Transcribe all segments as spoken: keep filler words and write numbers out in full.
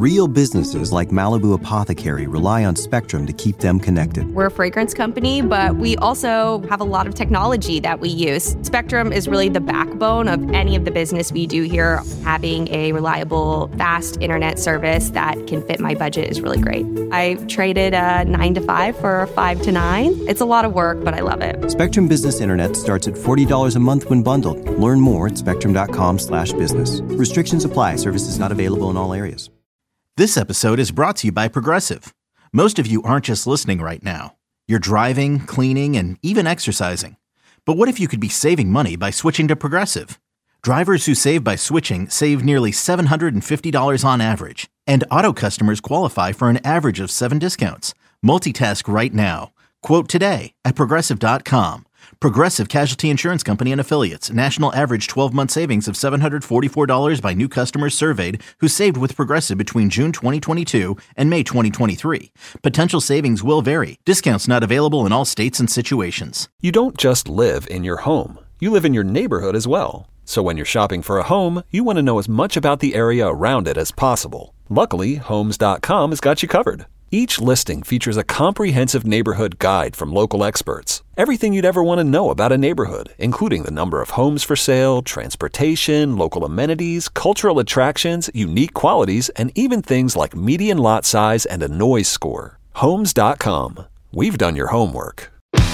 Real businesses like Malibu Apothecary rely on Spectrum to keep them connected. We're a fragrance company, but we also have a lot of technology that we use. Spectrum is really the backbone of any of the business we do here. Having a reliable, fast internet service that can fit my budget is really great. I traded a nine to five for a five to nine. It's a lot of work, but I love it. Spectrum Business Internet starts at forty dollars a month when bundled. Learn more at spectrum.com slash business. Restrictions apply. Services not available in all areas. This episode is brought to you by Progressive. Most of you aren't just listening right now. You're driving, cleaning, and even exercising. But what if you could be saving money by switching to Progressive? Drivers who save by switching save nearly seven hundred fifty dollars on average. And auto customers qualify for an average of seven discounts. Multitask right now. Quote today at Progressive dot com. Progressive Casualty Insurance Company and Affiliates. National average twelve-month savings of seven hundred forty-four dollars by new customers surveyed who saved with Progressive between June twenty twenty-two and May twenty twenty-three. Potential savings will vary. Discounts not available in all states and situations. You don't just live in your home. You live in your neighborhood as well. So when you're shopping for a home, you want to know as much about the area around it as possible. Luckily, Homes dot com has got you covered. Each listing features a comprehensive neighborhood guide from local experts. Everything you'd ever want to know about a neighborhood, including the number of homes for sale, transportation, local amenities, cultural attractions, unique qualities, and even things like median lot size and a noise score. Homes dot com. We've done your homework.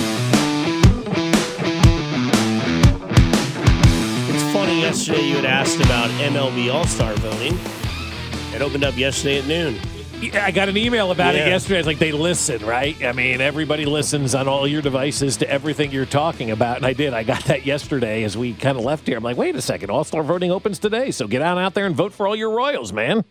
It's funny, yesterday you had asked about M L B All-Star voting. It opened up yesterday at noon. I got an email about yeah. it yesterday. It's like they listen, right? I mean, everybody listens on all your devices to everything you're talking about. And I did. I got that yesterday as we kind of left here. I'm like, wait a second. All-Star voting opens today. So get on out there and vote for all your Royals, man.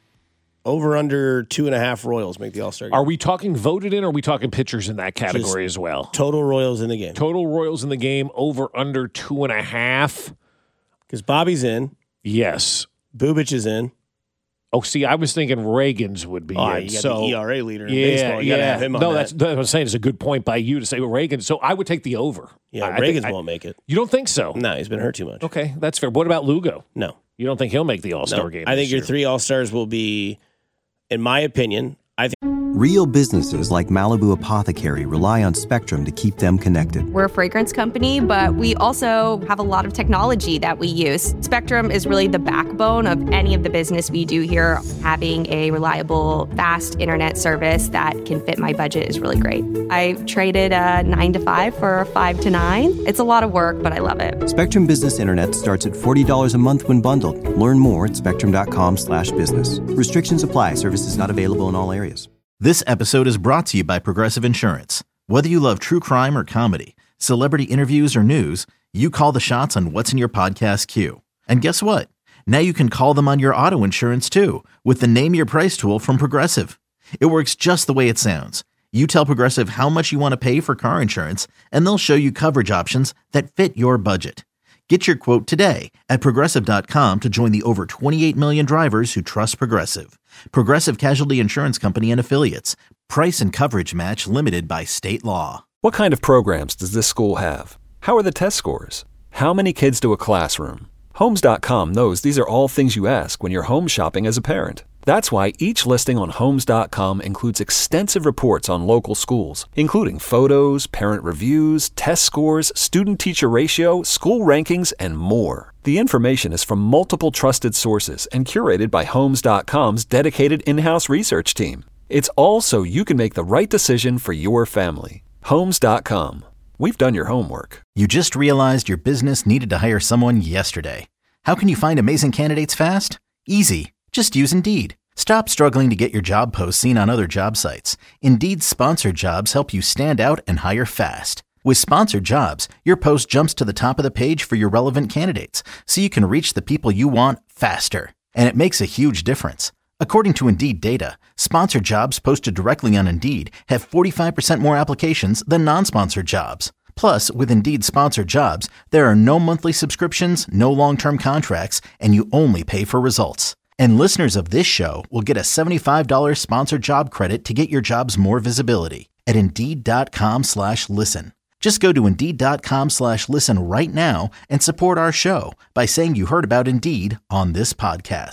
Over under two and a half Royals make the All-Star game. Are we talking voted in or are we talking pitchers in that category Just as well? Total Royals in the game. Total Royals in the game, over under two and a half. Because Bobby's in. Yes. Bubich is in. Oh, see, I was thinking Reagan's would be oh, in. You got so, the E R A leader in yeah, baseball. You yeah. got to have him on no, that. that's, that's what I'm saying. It's a good point by you to say well, Reagan. So I would take the over. Yeah, I, Reagan's I think, won't I, make it. You don't think so? No, he's been hurt too much. Okay, that's fair. What about Lugo? No. You don't think he'll make the All-Star no. game? I think your year? three All-Stars will be, in my opinion, I think. Real businesses like Malibu Apothecary rely on Spectrum to keep them connected. We're a fragrance company, but we also have a lot of technology that we use. Spectrum is really the backbone of any of the business we do here. Having a reliable, fast internet service that can fit my budget is really great. I traded a nine to five for a five to nine. It's a lot of work, but I love it. Spectrum Business Internet starts at forty dollars a month when bundled. Learn more at spectrum.com slash business. Restrictions apply. Services not available in all areas. This episode is brought to you by Progressive Insurance. Whether you love true crime or comedy, celebrity interviews or news, you call the shots on what's in your podcast queue. And guess what? Now you can call them on your auto insurance too with the Name Your Price tool from Progressive. It works just the way it sounds. You tell Progressive how much you want to pay for car insurance, and they'll show you coverage options that fit your budget. Get your quote today at Progressive dot com to join the over twenty-eight million drivers who trust Progressive. Progressive Casualty Insurance Company and Affiliates. Price and coverage match limited by state law. What kind of programs does this school have? How are the test scores? How many kids do a classroom? Homes dot com knows these are all things you ask when you're home shopping as a parent. That's why each listing on Homes dot com includes extensive reports on local schools, including photos, parent reviews, test scores, student-teacher ratio, school rankings, and more. The information is from multiple trusted sources and curated by Homes dot com's dedicated in-house research team. It's all so you can make the right decision for your family. Homes dot com. We've done your homework. You just realized your business needed to hire someone yesterday. How can you find amazing candidates fast? Easy. Just use Indeed. Stop struggling to get your job posts seen on other job sites. Indeed's sponsored jobs help you stand out and hire fast. With sponsored jobs, your post jumps to the top of the page for your relevant candidates, so you can reach the people you want faster. And it makes a huge difference. According to Indeed data, sponsored jobs posted directly on Indeed have forty-five percent more applications than non-sponsored jobs. Plus, with Indeed sponsored jobs, there are no monthly subscriptions, no long-term contracts, and you only pay for results. And listeners of this show will get a seventy-five dollars sponsored job credit to get your jobs more visibility at Indeed.com slash listen. Just go to Indeed.com slash listen right now and support our show by saying you heard about Indeed on this podcast.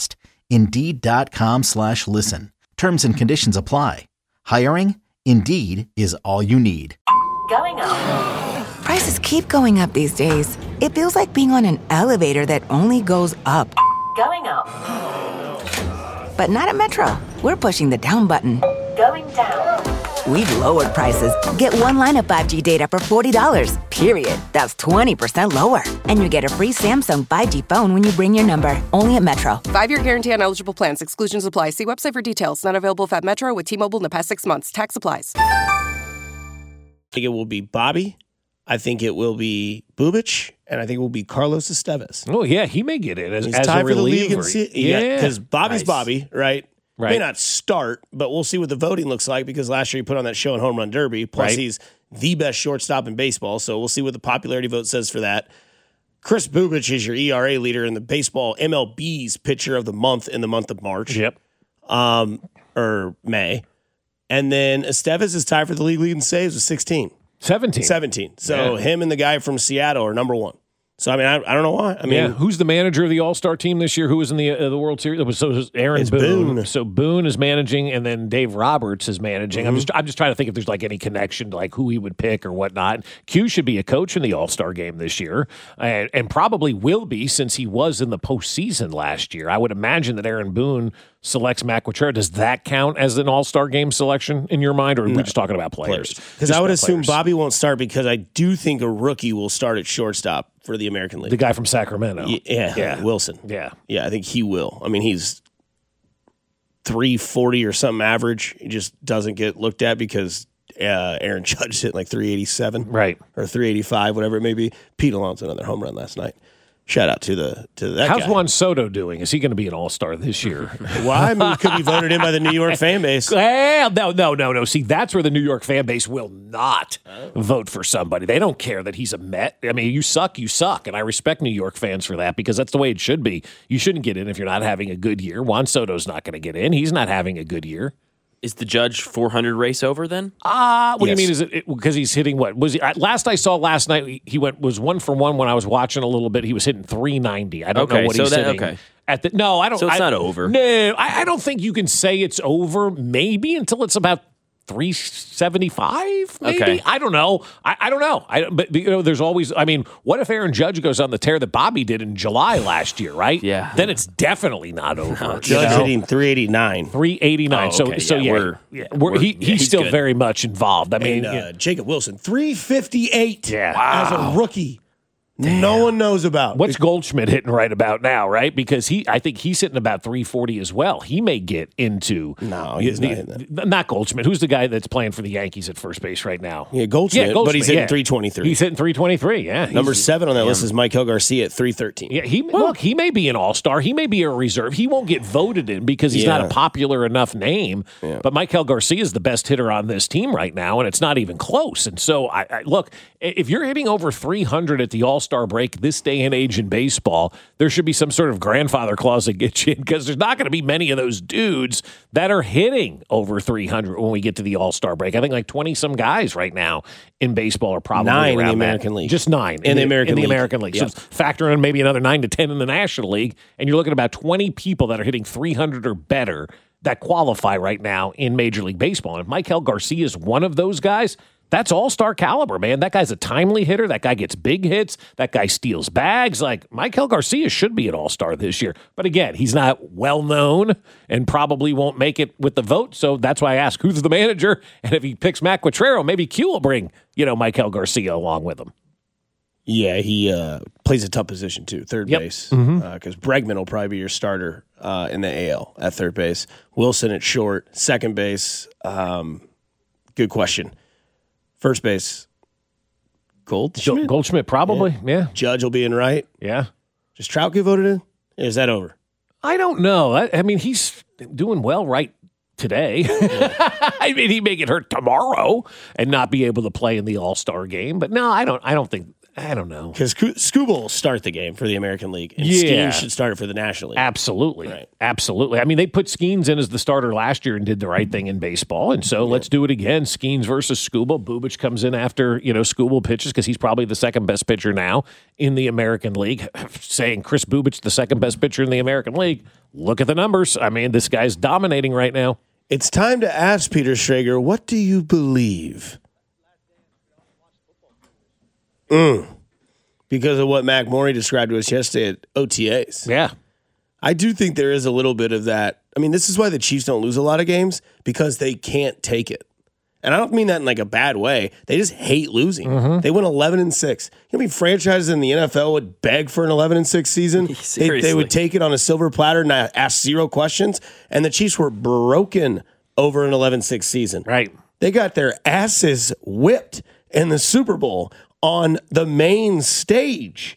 Indeed.com slash listen. Terms and conditions apply. Hiring? Indeed is all you need. Going up. Prices keep going up these days. It feels like being on an elevator that only goes up. Going up. But not at Metro. We're pushing the down button. Going down. We've lowered prices. Get one line of five G data for forty dollars, period. That's twenty percent lower. And you get a free Samsung five G phone when you bring your number. Only at Metro. Five-year guarantee on eligible plans. Exclusions apply. See website for details. Not available at Metro with T-Mobile in the past six months. Tax applies. I think it will be Bobby. I think it will be Bubic, and I think it will be Carlos Estevez. Oh, yeah, he may get in as, He's as tied a for the league. reliever. And see, yeah, because Bobby's nice. Bobby, right? Right. May not start, but we'll see what the voting looks like because last year he put on that show in Home Run Derby. Plus, Right. he's the best shortstop in baseball, so we'll see what the popularity vote says for that. Chris Bubic is your E R A leader in the baseball M L B's pitcher of the month in the month of March. Yep. Um, or May. And then Estevez is tied for the league lead in saves with sixteen. seventeen. seventeen. So Yeah. him and the guy from Seattle are number one. So, I mean, I, I don't know why. I mean, yeah, who's the manager of the All-Star team this year? Who was in the uh, the World Series? It was, so it was Aaron It's Boone. Boone. So Boone is managing, and then Dave Roberts is managing. Mm-hmm. I'm just I'm just trying to think if there's like any connection to like who he would pick or whatnot. Q should be a coach in the All-Star game this year, and, and probably will be since he was in the postseason last year. I would imagine that Aaron Boone selects Matt Quatrero. Does that count as an All-Star game selection in your mind, or are we just talking about players? because Just I would about assume players. Bobby won't start because I do think a rookie will start at shortstop for the American League. the guy from Sacramento. Y- yeah, Yeah. Wilson. Yeah. Yeah, I think he will. I mean, he's three forty or something average. He just doesn't get looked at because uh, Aaron Judge hit like three eighty-seven. Right. Or three eighty-five, whatever it may be. Pete Alonso, another home run last night. Shout out to the to that How's guy. Juan Soto doing? Is he going to be an All-Star this year? Why? I mean, he could be voted in by the New York fan base. Well, no, no, no, no. See, that's where the New York fan base will not vote for somebody. They don't care that he's a Met. I mean, you suck, you suck. And I respect New York fans for that because that's the way it should be. You shouldn't get in if you're not having a good year. Juan Soto's not going to get in. He's not having a good year. Is the Judge four hundred race over then? Ah, uh, what Yes. do you mean? Is it because he's hitting what was he? uh, Last I saw last night, he went was one for one when I was watching a little bit. He was hitting three ninety. I don't Okay, know what so he's that- hitting. okay. At the no, I don't. So it's I- not over. No, I, I don't think you can say it's over. Maybe until it's about three seventy-five. Maybe Okay. I don't know. I, I don't know. I but you know, there's always. I mean, what if Aaron Judge goes on the tear that Bobby did in July last year? Right? Yeah. Then it's definitely not over. you Judge know? hitting three eighty-nine. three eighty-nine. Oh, okay. So, so Yeah, yeah, we're- yeah, we're, we're- he, yeah, he's, he's still good. very much involved. I mean, And uh, yeah. Jacob Wilson, three fifty-eight Yeah. as a rookie. No one knows about. What's Goldschmidt hitting right about now, right? Because he, I think he's hitting about three forty as well. He may get into No, he's the- not hitting the- not Goldschmidt. Who's the guy that's playing for the Yankees at first base right now? Yeah, Goldschmidt, but he's hitting yeah. three twenty-three. He's hitting three twenty-three. Yeah, Number He's- seven on that list is Michael Garcia at three thirteen. Yeah, he look. He may be an all-star. He may be a reserve. He won't get voted in because he's not Yeah. a popular enough name. Yeah. But Michael Garcia is the best hitter on this team right now, and it's not even close. And so, I, I look, if you're hitting over three hundred at the All-Star break this day and age in baseball, there should be some sort of grandfather clause that gets you in because there's not going to be many of those dudes that are hitting over three hundred when we get to the All-Star break. I think like twenty some guys right now in baseball are probably Nine in the around that. American League. Just nine In the American in the League. American League. Yep. So factor in maybe another nine to ten in the National League, and you're looking at about twenty people that are hitting three hundred or better that qualify right now in Major League Baseball. And if Michael Garcia is one of those guys, that's all-star caliber, man. That guy's a timely hitter. That guy gets big hits. That guy steals bags. Like, Michael Garcia should be an all-star this year. But again, he's not well-known and probably won't make it with the vote. So that's why I ask, who's the manager? And if he picks Matt Quatrero, maybe Q will bring, you know, Michael Garcia along with him. Yeah, he uh, plays a tough position too, third Yep. base, Mhm. because Bregman will probably be your starter uh, in the A L at third base. Wilson at short, second base. Um, good question. First base, Goldschmidt. Goldschmidt probably, yeah. Judge will be in right. Yeah. Does Trout get voted in? Or is that over? I don't know. I, I mean, he's doing well right today. I mean, he may get hurt tomorrow and not be able to play in the All-Star game. But no, I don't. I don't think. I don't know. Because Scuba will start the game for the American League, and Yeah. Skeens should start it for the National League. Absolutely. Right. Absolutely. I mean, they put Skeens in as the starter last year and did the right thing in baseball. And so let's do it again. Skeens versus Scuba. Bubic comes in after, you know, Scuba pitches because he's probably the second best pitcher now in the American League. Saying Chris Bubic, the second best pitcher in the American League. Look at the numbers. I mean, this guy's dominating right now. It's time to ask Peter Schrager, what do you believe? Mm. Because of what Mac Morey described to us yesterday at O T As. Yeah. I do think there is a little bit of that. I mean, this is why the Chiefs don't lose a lot of games, because they can't take it. And I don't mean that in like a bad way. They just hate losing. Mm-hmm. They went eleven and six. You know how many franchises in the N F L would beg for an eleven and six season? they, they would take it on a silver platter and ask zero questions. And the Chiefs were broken over an eleven six season. Right. They got their asses whipped in the Super Bowl on the main stage.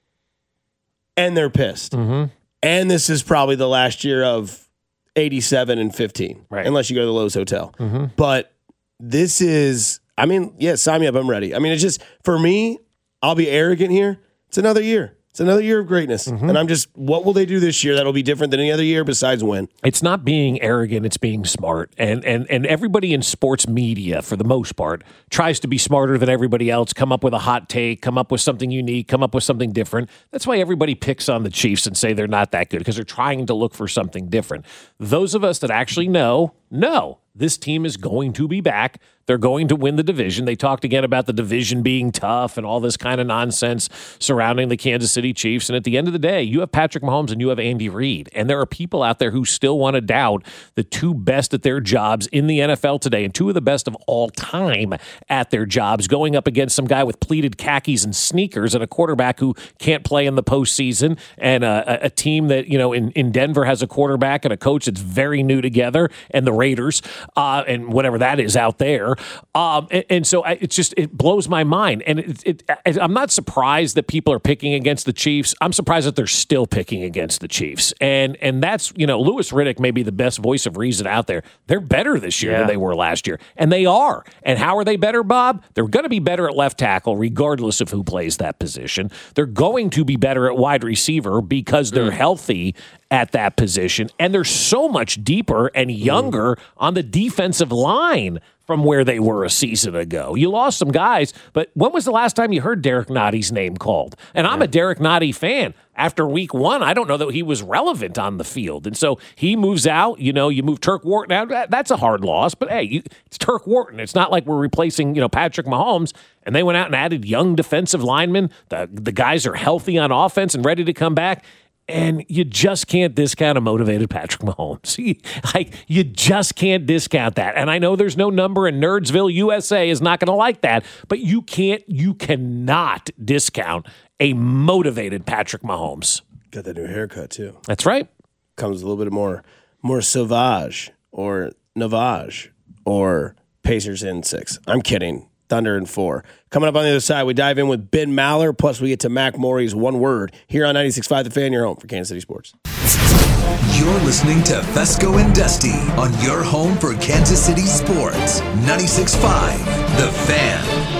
And they're pissed. Mm-hmm. And this is probably the last year of eighty-seven and fifteen. Right. Unless you go to the Lowe's Hotel. Mm-hmm. But this is, I mean, yeah, sign me up. I'm ready. I mean, it's just, for me, I'll be arrogant here. It's another year. It's another year of greatness. Mm-hmm. And I'm just, what will they do this year that'll be different than any other year besides win? It's not being arrogant, it's being smart. And and and everybody in sports media, for the most part, tries to be smarter than everybody else, come up with a hot take, come up with something unique, come up with something different. That's why everybody picks on the Chiefs and say they're not that good, because they're trying to look for something different. Those of us that actually know, know this team is going to be back. They're going to win the division. They talked again about the division being tough and all this kind of nonsense surrounding the Kansas City Chiefs. And at the end of the day, you have Patrick Mahomes and you have Andy Reid. And there are people out there who still want to doubt the two best at their jobs in the N F L today, and two of the best of all time at their jobs, going up against some guy with pleated khakis and sneakers and a quarterback who can't play in the postseason, and a, a team that, you know, in, in Denver has a quarterback and a coach that's very new together, and the Raiders, uh, and whatever that is out there. Um, and, and so I, it's just, it blows my mind. And it, it, I'm not surprised that people are picking against the Chiefs. I'm surprised that they're still picking against the Chiefs. And and that's, you know, Louis Riddick may be the best voice of reason out there. They're better this year yeah. than they were last year. And they are. And how are they better, Bob? They're going to be better at left tackle, regardless of who plays that position. They're going to be better at wide receiver because they're mm. healthy at that position. And they're so much deeper and younger mm. on the defensive line from where they were a season ago. You lost some guys, but when was the last time you heard Derek Notty's name called? And I'm yeah. a Derek Notty fan. After week one, I don't know that he was relevant on the field. And so he moves out. You know, you move Turk Wharton out. That, that's a hard loss. But, hey, you, it's Turk Wharton. It's not like we're replacing, you know, Patrick Mahomes. And they went out and added young defensive linemen. The, the guys are healthy on offense and ready to come back. And you just can't discount a motivated Patrick Mahomes. Like, you just can't discount that. And I know there's no number, and Nerdsville, U S A is not going to like that, but you can't, you cannot discount a motivated Patrick Mahomes. Got that new haircut, too. That's right. Comes a little bit more, more Sauvage or Navage or Pacers in six. I'm kidding. Thunder in four. Coming up on the other side, we dive in with Ben Maller, plus we get to Mac Morey's one word here on ninety-six point five The Fan, your home for Kansas City sports. You're listening to Fesco and Dusty on your home for Kansas City sports. ninety-six point five The Fan.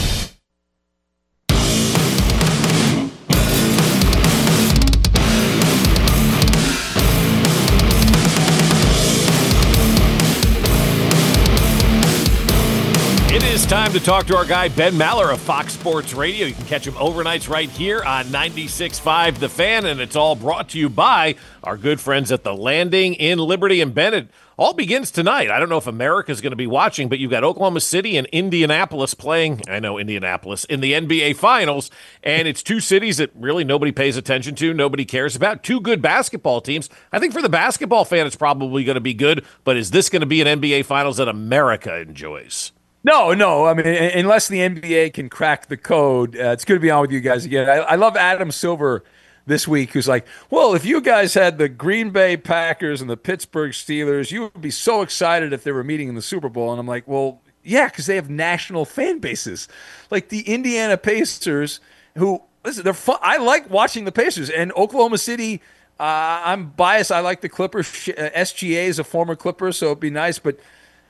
Time to talk to our guy Ben Maller of Fox Sports Radio. You can catch him overnights right here on ninety-six point five The Fan, and it's all brought to you by our good friends at The Landing in Liberty and Bennett. All begins tonight. I don't know if America's going to be watching, but you've got Oklahoma City and Indianapolis playing, I know, Indianapolis, in the N B A Finals, and it's two cities that really nobody pays attention to, nobody cares about, two good basketball teams. I think for the basketball fan, it's probably going to be good, but is this going to be an N B A Finals that America enjoys? No, no. I mean, unless the N B A can crack the code, uh, it's good to be on with you guys again. I, I love Adam Silver this week, who's like, well, if you guys had the Green Bay Packers and the Pittsburgh Steelers, you would be so excited if they were meeting in the Super Bowl. And I'm like, well, yeah, because they have national fan bases. Like the Indiana Pacers, who, listen, they're fun. I like watching the Pacers. And Oklahoma City, uh, I'm biased. I like the Clippers. S G A is a former Clipper, so it'd be nice. But, you know,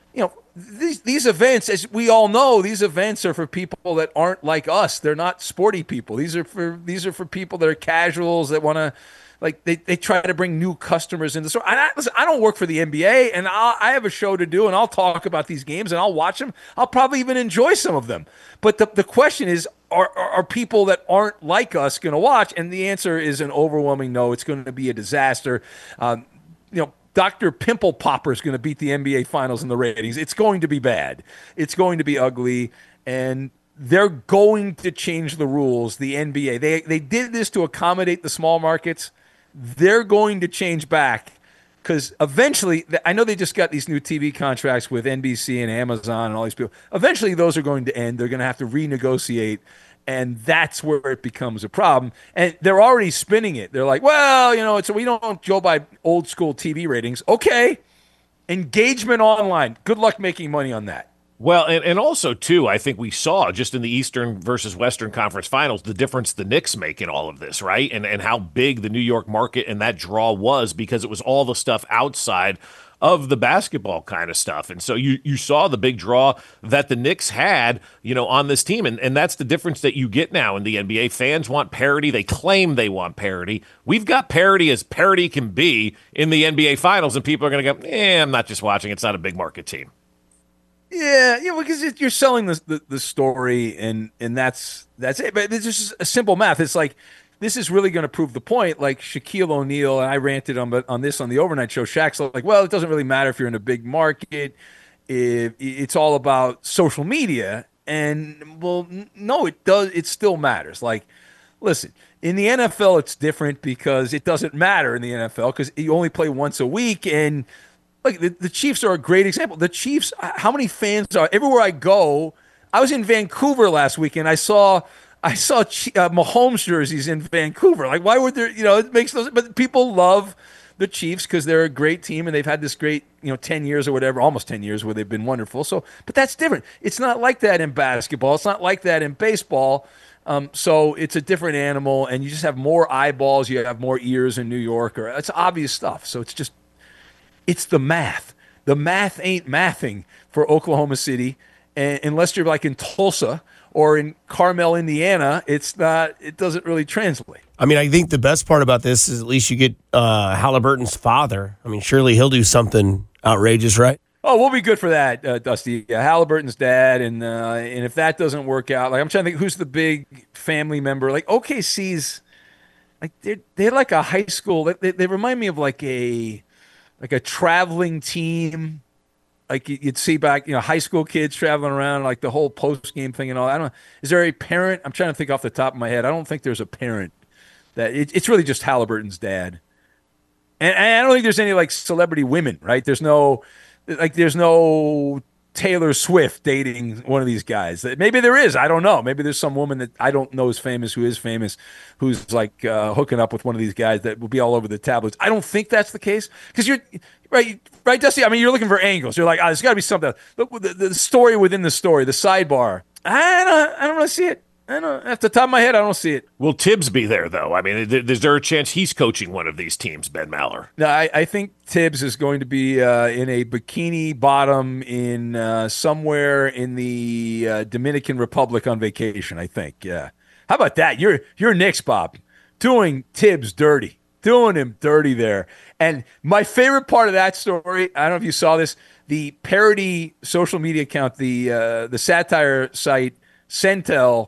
these these events, as we all know, these events are for people that aren't like us. They're not sporty people. These are for these are for people that are casuals that want to, like they, they try to bring new customers in the store. I, listen, I don't work for the N B A, and I'll, I have a show to do, and I'll talk about these games, and I'll watch them. I'll probably even enjoy some of them. But the the question is, are are, are people that aren't like us going to watch? And the answer is an overwhelming no. It's going to be a disaster. Um, you know. Doctor Pimple Popper is going to beat the N B A Finals in the ratings. It's going to be bad. It's going to be ugly, and they're going to change the rules, the N B A. They they did this to accommodate the small markets. They're going to change back because eventually, I know they just got these new T V contracts with N B C and Amazon and all these people. Eventually, those are going to end. They're going to have to renegotiate. And that's where it becomes a problem. And they're already spinning it. They're like, well, you know, it's we don't go by old school T V ratings. Okay. Engagement online. Good luck making money on that. Well, and, and also, too, I think we saw just in the Eastern versus Western Conference Finals the difference the Knicks make in all of this, right? And, and how big the New York market and that draw was because it was all the stuff outside of the basketball kind of stuff. And so you you saw the big draw that the Knicks had, you know, on this team. And, and that's the difference that you get now in the N B A. Fans want parity. They claim they want parity. We've got parity as parity can be in the N B A Finals, and people are going to go, eh, I'm not just watching. It's not a big market team. Yeah, yeah, because it, you're selling the, the the story, and and that's that's it. But it's just a simple math. It's like, this is really going to prove the point. Like Shaquille O'Neal, and I ranted on on this on the overnight show. Shaq's like, well, it doesn't really matter if you're in a big market. If it's all about social media, and well, no, it does. It still matters. Like, listen, in the N F L, it's different because it doesn't matter in the N F L because you only play once a week. And like the, the Chiefs are a great example. The Chiefs, how many fans are everywhere I go? I was in Vancouver last weekend. I saw. I saw uh, Mahomes jerseys in Vancouver. Like, why would there, you know, it makes those, but people love the Chiefs because they're a great team and they've had this great, you know, ten years or whatever, almost ten years where they've been wonderful. So, but that's different. It's not like that in basketball. It's not like that in baseball. Um, so it's a different animal, and you just have more eyeballs. You have more ears in New York, or it's obvious stuff. So it's just, it's the math. The math ain't mathing for Oklahoma City, and unless you're like in Tulsa or in Carmel, Indiana, it's not. It doesn't really translate. I mean, I think the best part about this is at least you get uh, Halliburton's father. I mean, surely he'll do something outrageous, right? Oh, we'll be good for that, uh, Dusty. Yeah, Halliburton's dad, and uh, and if that doesn't work out, like I'm trying to think, who's the big family member? Like O K C's, like they're they're like a high school. They, they remind me of like a like a traveling team. Like you'd see back, you know, high school kids traveling around, like the whole post game thing and all. I don't know. Is there a parent? I'm trying to think off the top of my head. I don't think there's a parent. That it, it's really just Halliburton's dad, and, and I don't think there's any like celebrity women, right? There's no, like, there's no Taylor Swift dating one of these guys. Maybe there is. I don't know. Maybe there's some woman that I don't know is famous who is famous, who's like uh, hooking up with one of these guys that will be all over the tablets. I don't think that's the case because you're right, right, Dusty. I mean, you're looking for angles. You're like, oh, there's got to be something. The, the, the story within the story, the sidebar. I don't. I don't really see it. I don't. Off the top of my head, I don't see it. Will Tibbs be there though? I mean, is there a chance he's coaching one of these teams, Ben Maller? No, I, I think Tibbs is going to be uh, in a bikini bottom in uh, somewhere in the uh, Dominican Republic on vacation. I think. Yeah. How about that? You're you're Knicks, Bob, doing Tibbs dirty, doing him dirty there. And my favorite part of that story, I don't know if you saw this, the parody social media account, the uh, the satire site Centel,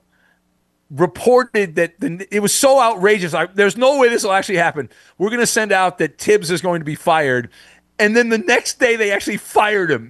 reported that the, it was so outrageous. Like, there's no way this will actually happen. We're going to send out that Tibbs is going to be fired. And then the next day they actually fired him.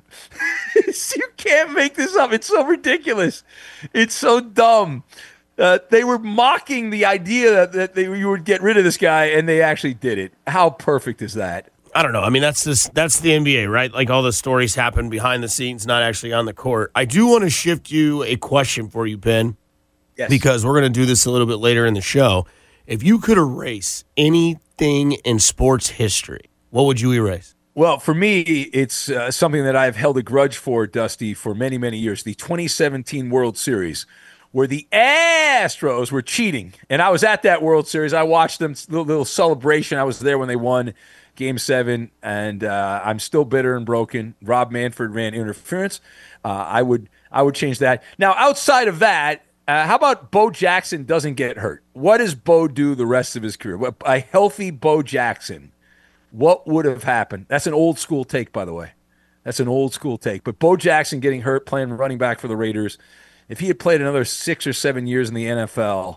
You can't make this up. It's so ridiculous. It's so dumb. Uh, they were mocking the idea that, that they, you would get rid of this guy, and they actually did it. How perfect is that? I don't know. I mean, that's this, that's the N B A, right? Like, all the stories happen behind the scenes, not actually on the court. I do want to shift you a question for you, Ben. Yes. Because we're going to do this a little bit later in the show. If you could erase anything in sports history, what would you erase? Well, for me, it's uh, something that I've held a grudge for, Dusty, for many, many years. The twenty seventeen World Series, where the Astros were cheating. And I was at that World Series. I watched them, little, little celebration. I was there when they won. Game seven, and uh, I'm still bitter and broken. Rob Manfred ran interference. Uh, I would I would change that. Now, outside of that, uh, how about Bo Jackson doesn't get hurt? What does Bo do the rest of his career? What, a healthy Bo Jackson, what would have happened? That's an old school take, by the way. That's an old school take. But Bo Jackson getting hurt, playing running back for the Raiders, if he had played another six or seven years in the N F L,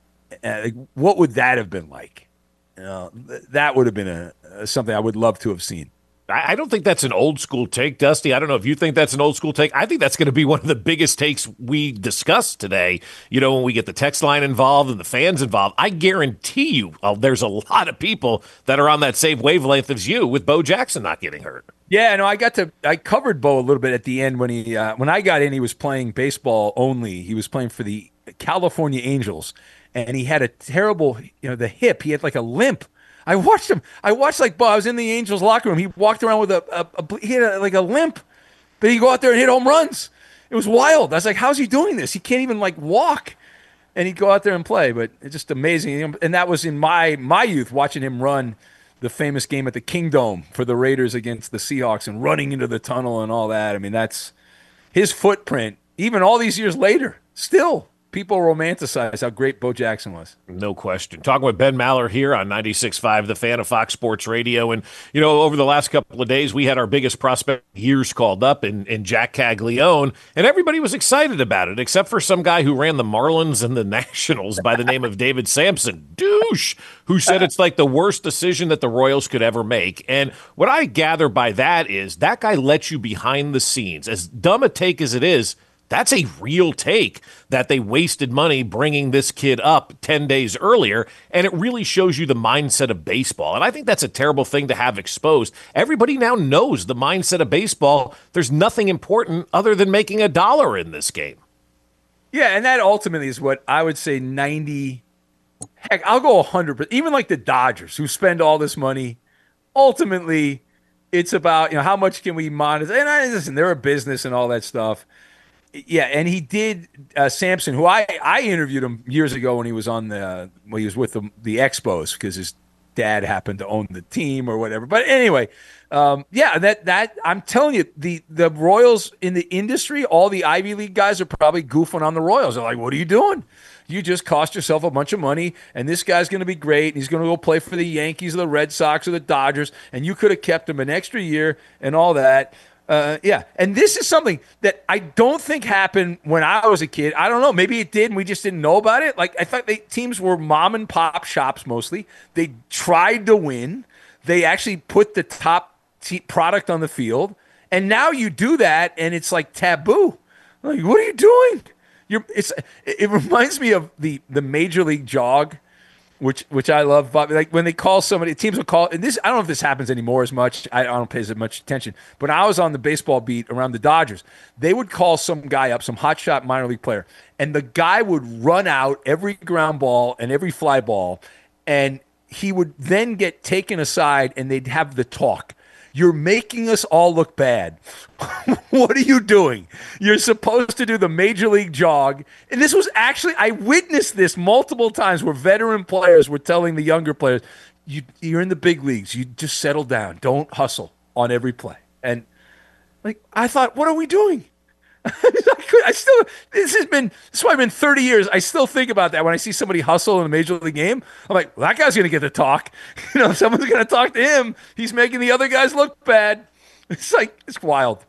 uh, what would that have been like? You know, th- that would have been a, uh, something I would love to have seen. I don't think that's an old school take, Dusty. I don't know if you think that's an old school take. I think that's going to be one of the biggest takes we discuss today. You know, when we get the text line involved and the fans involved, I guarantee you uh, there's a lot of people that are on that same wavelength as you with Bo Jackson not getting hurt. Yeah, no, I got to I covered Bo a little bit at the end when he uh, when I got in. He was playing baseball only. He was playing for the California Angels, and he had a terrible, you know, the hip. He had like a limp. I watched him. I watched like Bo. I was in the Angels locker room. He walked around with a, a, a he had a, like a limp, but he'd go out there and hit home runs. It was wild. I was like, how's he doing this? He can't even like walk, and he'd go out there and play. But it's just amazing. And that was in my my youth, watching him run the famous game at the Kingdome for the Raiders against the Seahawks and running into the tunnel and all that. I mean, that's his footprint. Even all these years later, still. People romanticize how great Bo Jackson was. No question. Talking with Ben Maller here on ninety-six point five, The Fan of Fox Sports Radio. And, you know, over the last couple of days, we had our biggest prospect years called up in, in Jack Caglione, and everybody was excited about it, except for some guy who ran the Marlins and the Nationals by the name of David Sampson, douche, who said it's like the worst decision that the Royals could ever make. And what I gather by that is that guy let you behind the scenes. As dumb a take as it is, that's a real take that they wasted money bringing this kid up ten days earlier, and it really shows you the mindset of baseball. And I think that's a terrible thing to have exposed. Everybody now knows the mindset of baseball. There's nothing important other than making a dollar in this game. Yeah, and that ultimately is what I would say ninety – heck, I'll go one hundred percent. Even like the Dodgers, who spend all this money, ultimately it's about, you know, how much can we monetize. And I, listen, they're a business and all that stuff. Yeah, and he did uh, Sampson, who I, I interviewed him years ago when he was on the when he was with the, the Expos because his dad happened to own the team or whatever. But anyway, um, yeah, that that I'm telling you, the the Royals in the industry, all the Ivy League guys are probably goofing on the Royals. They're like, "What are you doing? You just cost yourself a bunch of money, and this guy's going to be great, and he's going to go play for the Yankees or the Red Sox or the Dodgers, and you could have kept him an extra year and all that." Uh, yeah, and this is something that I don't think happened when I was a kid. I don't know. Maybe it did, and we just didn't know about it. Like, I thought they, teams were mom and pop shops mostly. They tried to win. They actually put the top t- product on the field, and now you do that, and it's like taboo. Like, what are you doing? You're. It's. It reminds me of the the Major League jog. Which which I love, like when they call somebody, teams will call, and this I don't know if this happens anymore as much. I, I don't pay as much attention. But I was on the baseball beat around the Dodgers. They would call some guy up, some hotshot minor league player, and the guy would run out every ground ball and every fly ball, and he would then get taken aside, and they'd have the talk. You're making us all look bad. What are you doing? You're supposed to do the Major League jog. And this was actually, I witnessed this multiple times where veteran players were telling the younger players, you, you're in the big leagues. You just settle down. Don't hustle on every play. And like, I thought, what are we doing? I, could, I still, this has been, this is why I've been thirty years. I still think about that when I see somebody hustle in a Major League game. I'm like, well, that guy's going to get the talk. You know, someone's going to talk to him. He's making the other guys look bad. It's like, it's wild.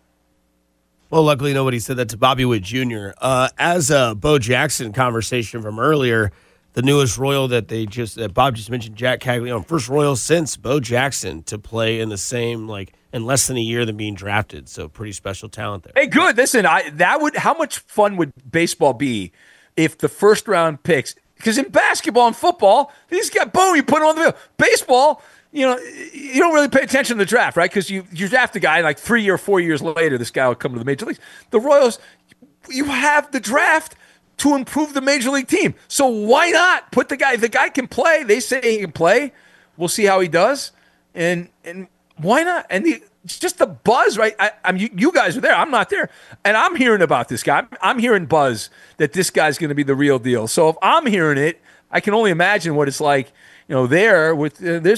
Well, luckily nobody said that to Bobby Witt Junior Uh, as a Bo Jackson conversation from earlier, the newest Royal that they just, that Bob just mentioned, Jack Caglione, first Royal since Bo Jackson to play in the same, like, in less than a year than being drafted. So pretty special talent there. Hey, good. Listen, I that would how much fun would baseball be if the first round picks, because in basketball and football, these guys, boom, you put them on the field. Baseball, you know, you don't really pay attention to the draft, right? Because you, you draft a guy, and like three or four years later, this guy will come to the major leagues. The Royals, you have the draft to improve the major league team. So why not put the guy, the guy can play. They say he can play. We'll see how he does. And, and, why not? And the, it's just the buzz, right? I, I'm you, you guys are there. I'm not there. And I'm hearing about this guy. I'm, I'm hearing buzz that this guy's going to be the real deal. So if I'm hearing it, I can only imagine what it's like, you know, there with uh, there's a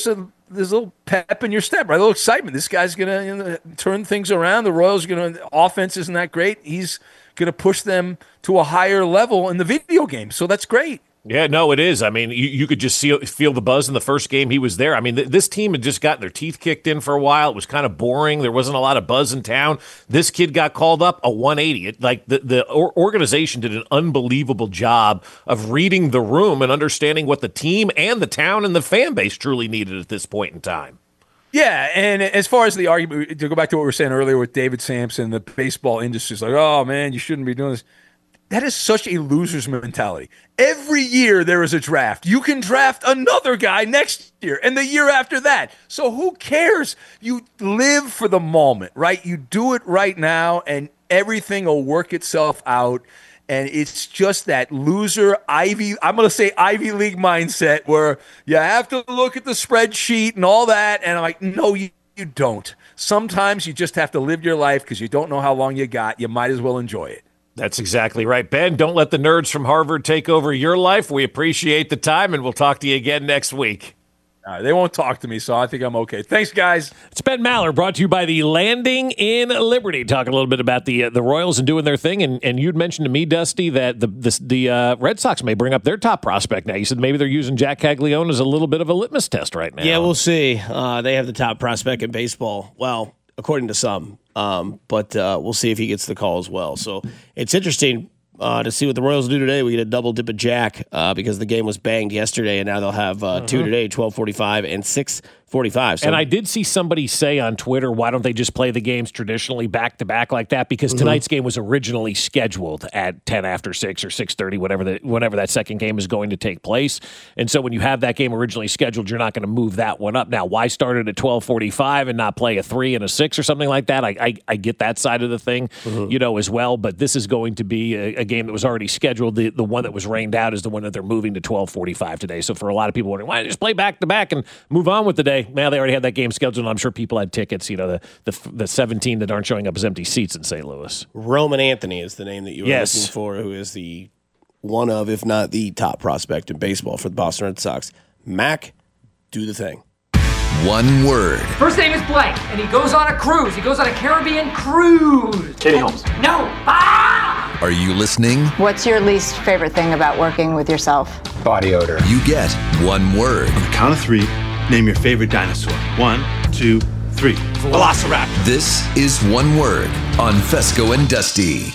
there's a little pep in your step, right? A little excitement. This guy's gonna you know, turn things around. The Royals are gonna offense isn't that great. He's gonna push them to a higher level in the video game. So that's great. Yeah, no, it is. I mean, you, you could just see, feel the buzz in the first game he was there. I mean, th- this team had just gotten their teeth kicked in for a while. It was kind of boring. There wasn't a lot of buzz in town. This kid got called up, a one eighty. It, like the, the or- organization did an unbelievable job of reading the room and understanding what the team and the town and the fan base truly needed at this point in time. Yeah, and as far as the argument, to go back to what we were saying earlier with David Sampson, the baseball industry is like, oh, man, you shouldn't be doing this. That is such a loser's mentality. Every year there is a draft. You can draft another guy next year and the year after that. So who cares? You live for the moment, right? You do it right now and everything will work itself out. And it's just that loser Ivy, I'm going to say Ivy League mindset where you have to look at the spreadsheet and all that. And I'm like, no, you, you don't. Sometimes you just have to live your life because you don't know how long you got. You might as well enjoy it. That's exactly right, Ben. Don't let the nerds from Harvard take over your life. We appreciate the time, and we'll talk to you again next week. All right, they won't talk to me, so I think I'm okay. Thanks, guys. It's Ben Maller, brought to you by the Landing in Liberty. Talking a little bit about the uh, the Royals and doing their thing, and, and you'd mentioned to me, Dusty, that the the, the uh, Red Sox may bring up their top prospect now. You said maybe they're using Jack Caglione as a little bit of a litmus test right now. Yeah, we'll see. Uh, they have the top prospect in baseball. Well, according to some. Um, but uh, we'll see if he gets the call as well. So it's interesting uh, to see what the Royals do today. We get a double dip of Jack uh, because the game was banged yesterday, and now they'll have uh, mm-hmm. two today, twelve forty-five and six forty-five. So, and I did see somebody say on Twitter, why don't they just play the games traditionally back-to-back like that? Because tonight's mm-hmm. game was originally scheduled at ten after six or six thirty, whatever the, whenever that second game is going to take place. And so when you have that game originally scheduled, you're not going to move that one up. Now, why start it at twelve forty-five and not play a three and a six or something like that? I I, I get that side of the thing, mm-hmm. you know, as well. But this is going to be a, a game that was already scheduled. The, the one that was rained out is the one that they're moving to twelve forty-five today. So for a lot of people wondering, why don't you just play back-to-back and move on with the day? Now they already had that game scheduled, and I'm sure people had tickets. You know, the the, the seventeen that aren't showing up as empty seats in Saint Louis. Roman Anthony is the name that you were yes. looking for, who is the one of, if not the top prospect in baseball for the Boston Red Sox. Mac, do the thing. One word. First name is blank, and he goes on a cruise. He goes on a Caribbean cruise. Katie Holmes. No. Ah! Are you listening? What's your least favorite thing about working with yourself? Body odor. You get one word. On the count of three, name your favorite dinosaur. One, two, three. Velociraptor. This is One Word on Fesco and Dusty.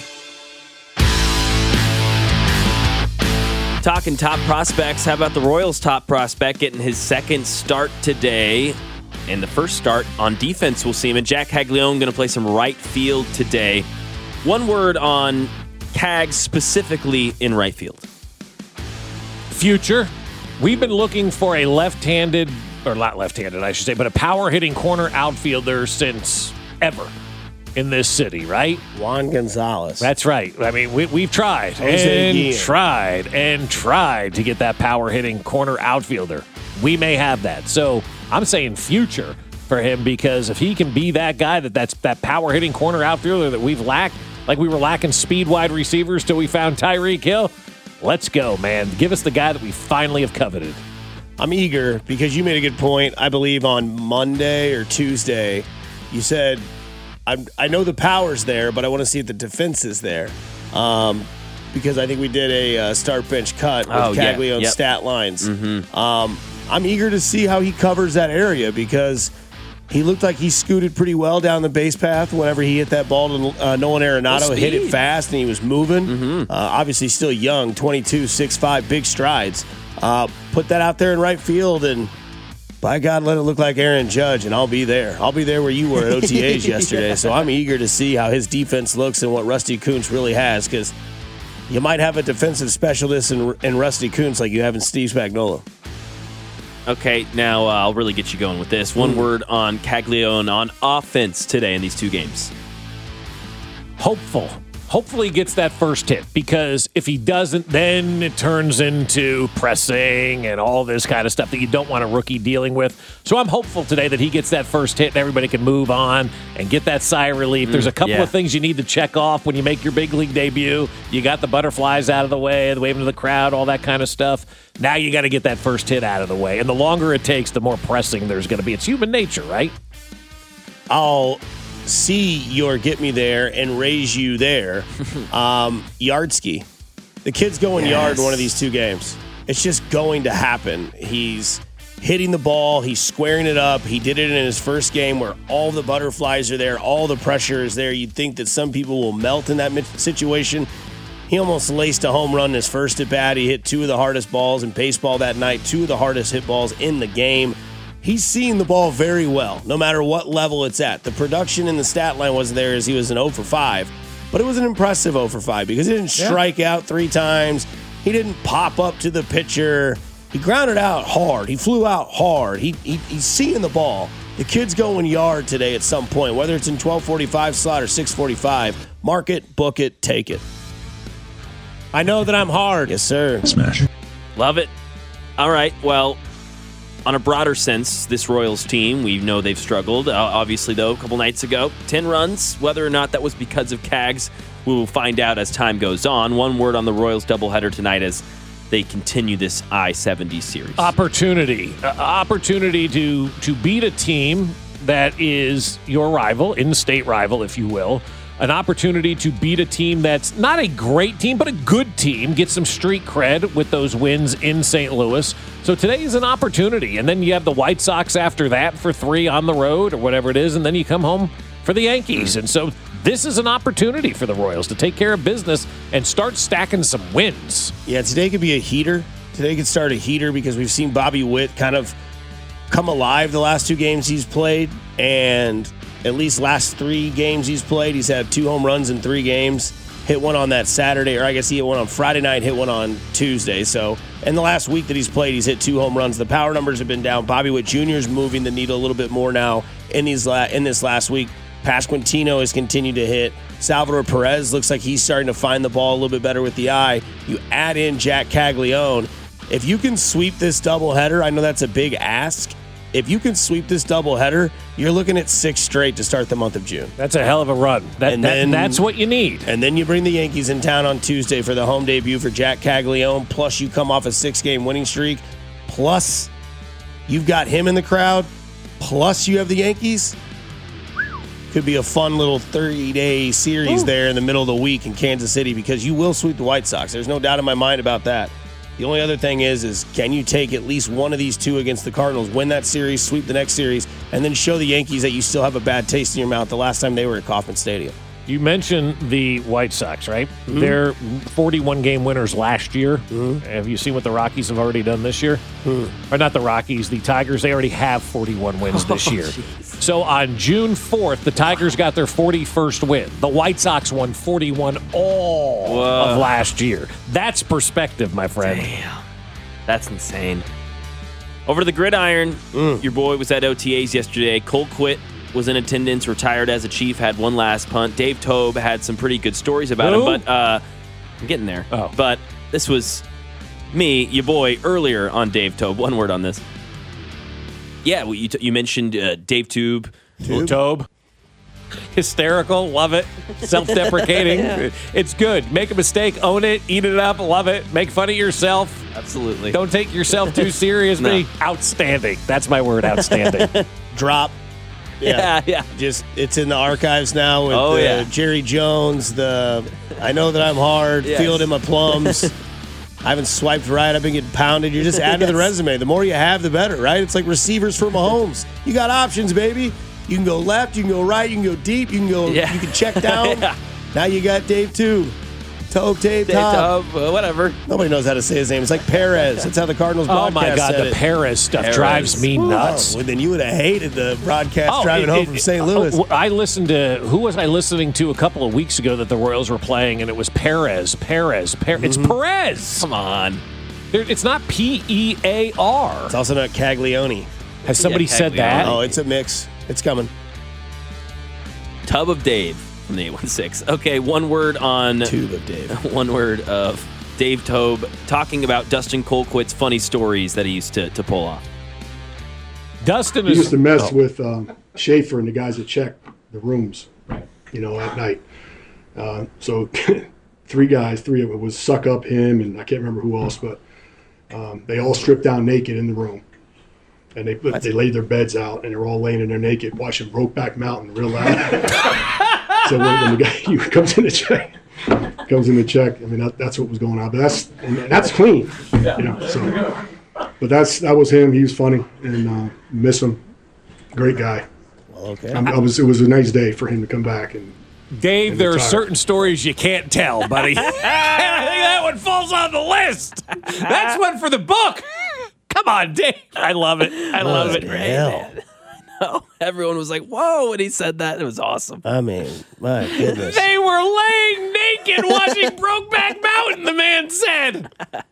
Talking top prospects, how about the Royals' top prospect getting his second start today? And the first start on defense we'll see him. And Jack Caglione going to play some right field today. One word on Cags specifically in right field. Future. We've been looking for a left-handed, or not left-handed, I should say, but a power-hitting corner outfielder since ever in this city, right? Juan Gonzalez. That's right. I mean, we, we've tried and tried and tried to get that power-hitting corner outfielder. We may have that. So I'm saying future for him, because if he can be that guy, that that's that power-hitting corner outfielder that we've lacked, like we were lacking speed wide receivers till we found Tyreek Hill, let's go, man. Give us the guy that we finally have coveted. I'm eager because you made a good point. I believe on Monday or Tuesday, you said, I'm, I know the power's there, but I want to see if the defense is there. Um, because I think we did a uh, start bench cut with oh, Caglione's yeah. yep. stat lines. Mm-hmm. Um, I'm eager to see how he covers that area, because he looked like he scooted pretty well down the base path whenever he hit that ball to uh, Nolan Arenado. Hit it fast, and he was moving. Mm-hmm. Uh, obviously still young, twenty-two, six five, big strides. Uh, put that out there in right field, and by God, let it look like Aaron Judge, and I'll be there. I'll be there where you were at O T As yesterday. So I'm eager to see how his defense looks and what Rusty Kuntz really has, because you might have a defensive specialist in, in Rusty Kuntz like you have in Steve Spagnuolo. Okay, now uh, I'll really get you going with this. One mm. word on Caglione on offense today in these two games. Hopeful. hopefully he gets that first hit, because if he doesn't, then it turns into pressing and all this kind of stuff that you don't want a rookie dealing with. So I'm hopeful today that he gets that first hit and everybody can move on and get that sigh of relief. Mm, There's a couple yeah. of things you need to check off when you make your big league debut. You got the butterflies out of the way, the waving to the crowd, all that kind of stuff. Now you got to get that first hit out of the way. And the longer it takes, the more pressing there's going to be. It's human nature, right? I'll see your get me there and raise you there. um, Yardski. The kid's going Yes. yard in one of these two games. It's just going to happen. He's hitting the ball. He's squaring it up. He did it in his first game where all the butterflies are there. All the pressure is there. You'd think that some people will melt in that situation. He almost laced a home run in his first at bat. He hit two of the hardest balls in baseball that night, two of the hardest hit balls in the game. He's seeing the ball very well, no matter what level it's at. The production in the stat line wasn't there as he was an oh for five, but it was an impressive oh for five because he didn't Yeah. strike out three times. He didn't pop up to the pitcher. He grounded out hard. He flew out hard. He, he He's seeing the ball. The kid's going yard today at some point, whether it's in twelve forty-five slot or six forty-five. Mark it, book it, take it. I know that I'm hard. Yes, sir. Smash. Love it. All right, well, on a broader sense, this Royals team, we know they've struggled. Uh, obviously, though, a couple nights ago, ten runs. Whether or not that was because of Cags, we will find out as time goes on. One word on the Royals doubleheader tonight as they continue this I seventy series. Opportunity. Uh, opportunity to, to beat a team that is your rival, in-state rival, if you will. An opportunity to beat a team that's not a great team, but a good team. Get some street cred with those wins in Saint Louis. So today is an opportunity. And then you have the White Sox after that for three on the road or whatever it is. And then you come home for the Yankees. And so this is an opportunity for the Royals to take care of business and start stacking some wins. Yeah, today could be a heater. Today could start a heater because we've seen Bobby Witt kind of come alive the last two games he's played. And at least last three games he's played, he's had two home runs in three games. Hit one on that Saturday, or I guess he hit one on Friday night, hit one on Tuesday. So in the last week that he's played, he's hit two home runs. The power numbers have been down. Bobby Witt Junior is moving the needle a little bit more now in these la- in this last week. Pasquantino has continued to hit. Salvador Perez looks like he's starting to find the ball a little bit better with the eye. You add in Jack Caglione. If you can sweep this doubleheader, I know that's a big ask. If you can sweep this doubleheader, you're looking at six straight to start the month of June. That's a hell of a run. That, And that- then- that's what you need. And then you bring the Yankees in town on Tuesday for the home debut for Jack Caglione. Plus, you come off a six-game winning streak. Plus, you've got him in the crowd. Plus, you have the Yankees. Could be a fun little thirty-day series Ooh. there in the middle of the week in Kansas City because you will sweep the White Sox. There's no doubt in my mind about that. The only other thing is, is can you take at least one of these two against the Cardinals, win that series, sweep the next series, and then show the Yankees that you still have a bad taste in your mouth the last time they were at Kauffman Stadium? You mentioned the White Sox, right? Mm-hmm. They're forty-one game winners last year. Mm-hmm. Have you seen what the Rockies have already done this year? Mm-hmm. Or not the Rockies, the Tigers. They already have forty-one wins this Oh, year. geez. So on June fourth, the Tigers got their forty-first win. The White Sox won forty-one all Whoa. of last year. That's perspective, my friend. Damn. That's insane. Over to the gridiron. Mm. Your boy was at O T As yesterday. Colquitt was in attendance, retired as a Chief, had one last punt. Dave Tobe had some pretty good stories about Who? him, but uh, I'm getting there. Oh. But this was me, your boy, earlier on Dave Tobe. One word on this. Yeah, well, you, t- you mentioned uh, Dave Tobe. Tobe. Tobe. Hysterical, love it. Self-deprecating. Yeah. It's good. Make a mistake, own it, eat it up, love it. Make fun of yourself. Absolutely. Don't take yourself too seriously. No. Outstanding. That's my word, outstanding. Drop. Yeah, yeah. Just it's in the archives now with Oh, the yeah. Jerry Jones, the I know that I'm hard, Yes. feel it in my plums. I haven't swiped right, I've been getting pounded. You're just adding to the Yes. resume. The more you have, the better, right? It's like receivers for Mahomes. You got options, baby. You can go left, you can go right, you can go deep, you can go Yeah. you can check down. Yeah. Now you got Dave too. Tobe, Dave, Dave Tobe. Tobe, uh, whatever. Nobody knows how to say his name. It's like Perez. That's how the Cardinals Oh broadcast my God, said the it. Perez stuff Perez. drives me nuts. Oh, well, then you would have hated the broadcast Oh, driving it- home it- from Saint uh, Louis. I listened to, who was I listening to a couple of weeks ago that the Royals were playing, and it was Perez, Perez, Perez. It's Perez. Come on. There- It's not P E A R. It's also not Caglione. Has somebody Yeah, said Caglione. that? Oh, it's a mix. It's coming. Tub of Dave. from the eight one six. Okay, one word on Tube of Dave. One word of Dave Tobe talking about Dustin Colquitt's funny stories that he used to, to pull off. Dustin he is, used to mess oh. with um, Schaefer and the guys that check the rooms, you know, at night. Uh, so three guys, three of it was Suck Up, him, and I can't remember who else, but um, they all stripped down naked in the room. And they put, they laid their beds out, and they're all laying in there naked, watching Brokeback Mountain real loud. So when, when the guy he comes in to check, comes in to check, I mean, that, that's what was going on. But that's and that's clean, you know. So, but that's that was him. He was funny, and uh, miss him. Great guy. Well, okay. I, I was. It was a nice day for him to come back and. Dave, and there are retire. certain stories you can't tell, buddy. I think that one falls on the list. That's one for the book. Come on, Dave. I love it. I love it. Hell. No, everyone was like, whoa, when he said that. It was awesome. I mean, my goodness. They were laying naked watching Brokeback Mountain, the man said.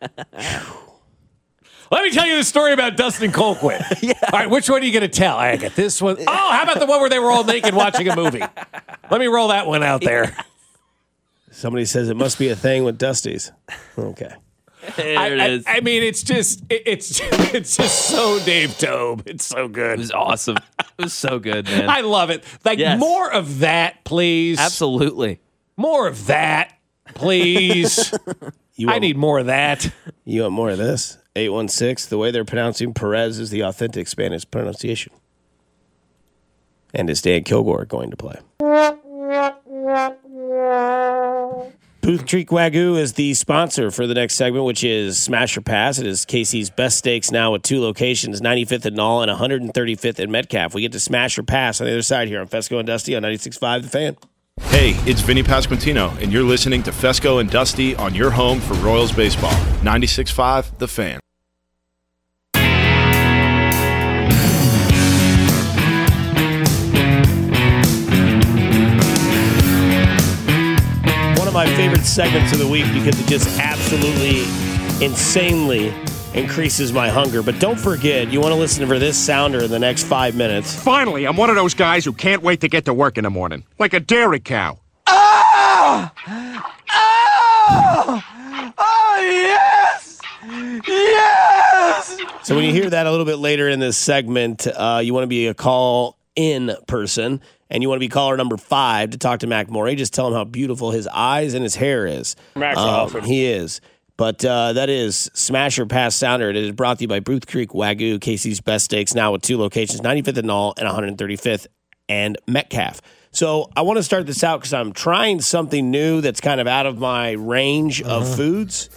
Let me tell you the story about Dustin Colquitt. Yeah. All right, which one are you going to tell? I got this one. Oh, how about the one where they were all naked watching a movie? Let me roll that one out there. Somebody says it must be a thing with Dusty's. Okay. There I, it I, is. I mean, it's just, it, it's, it's just so Dave Tobe. It's so good. It was awesome. It was so good, man. I love it. Like, Yes. more of that, please. Absolutely. More of that, please. You I want, need more of that. You want more of this? eight one six, the way they're pronouncing Perez is the authentic Spanish pronunciation. And is Dan Kilgore going to play? Booth Creek Wagyu is the sponsor for the next segment, which is Smash or Pass. It is Casey's best steaks now with two locations, ninety-fifth and Knoll and one hundred thirty-fifth in Metcalf. We get to Smash or Pass on the other side here on Fesco and Dusty on ninety-six point five The Fan. Hey, it's Vinny Pasquantino, and you're listening to Fesco and Dusty on your home for Royals baseball. ninety-six point five The Fan. One of my favorite segments of the week because it just absolutely insanely increases my hunger. But don't forget, you want to listen for this sounder in the next five minutes. Finally, I'm one of those guys who can't wait to get to work in the morning. Like a dairy cow. Oh! Oh! Oh, yes! Yes! So when you hear that a little bit later in this segment, uh, you want to be a call-in person, and you want to be caller number five to talk to Mac Morey. Just tell him how beautiful his eyes and his hair is. Mac's um, awesome. He is. But uh, that is Smash or Pass Sounder. It is brought to you by Booth Creek Wagyu, Casey's Best Steaks, now with two locations, ninety-fifth and Knoll and one hundred thirty-fifth and Metcalf. So I want to start this out because I'm trying something new that's kind of out of my range Uh-huh. of foods.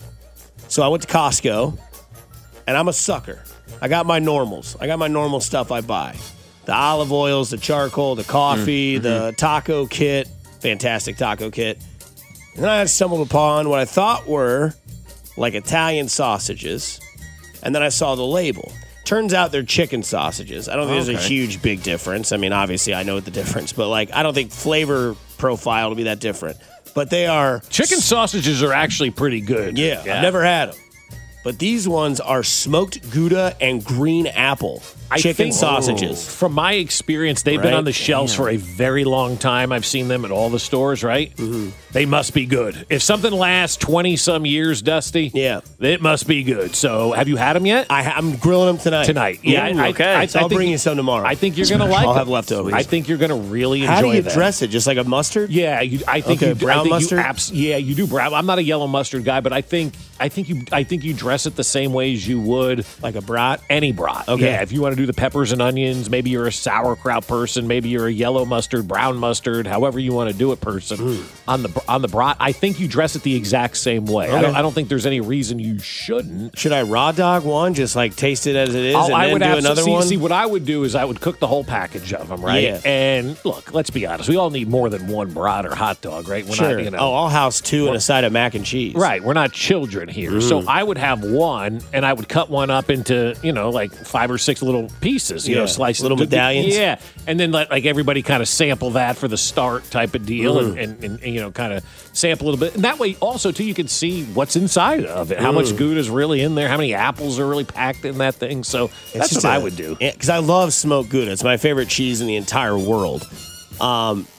So I went to Costco, and I'm a sucker. I got my normals. I got my normal stuff I buy. The olive oils, the charcoal, the coffee, Mm-hmm. the taco kit. Fantastic taco kit. And then I stumbled upon what I thought were like Italian sausages. And then I saw the label. Turns out they're chicken sausages. I don't think there's a Okay. huge, big difference. I mean, obviously, I know the difference, but like, I don't think flavor profile will be that different. But they are. Chicken sausages are actually pretty good. Yeah, I've never had them. But these ones are smoked Gouda and green apple I chicken think- sausages. From my experience, they've been Right? on the shelves Yeah. for a very long time. I've seen them at all the stores, right? Mm-hmm. They must be good. If something lasts twenty-some years, Dusty, yeah, it must be good. So have you had them yet? I, I'm grilling them tonight. Tonight. Yeah. Ooh, I, okay. I, I, So I I'll think, bring you some tomorrow. I think you're going to like I'll them. have leftovers. I think you're going to really enjoy How do you them. dress it? Just like a mustard? Yeah, you, I think Okay, you brown I think mustard? You abs- yeah, you do brown. I'm not a yellow mustard guy, but I think I think you I think you dress it the same way as you would like a brat. Any brat. Okay. Yeah, if you want to do the peppers and onions, maybe you're a sauerkraut person, maybe you're a yellow mustard, brown mustard, however you want to do it person on the on the brat. I think you dress it the exact same way. I, Okay. don't, I don't think there's any reason you shouldn't. Should I raw dog one? Just like taste it as it is, Oh, and I then would do abso- another see, one? See, what I would do is I would cook the whole package of them, right? Yeah. And look, let's be honest. We all need more than one brat or hot dog, right? We're Sure. not, you know. Oh, I'll house two and a side of mac and cheese. Right, we're not children here. So Mm. I would have one, and I would cut one up into, you know, like five or six little pieces, you Yeah, know, slice little d- d- medallions. Yeah, and then let like everybody kind of sample that for the start type of deal, Mm. and, and, and, and, you know, kind of sample a little bit. And that way, also, too, you can see what's inside of it, how much Mm. Gouda's really in there, how many apples are really packed in that thing. So that's what I would do. Because I love smoked Gouda. It's my favorite cheese in the entire world. Um,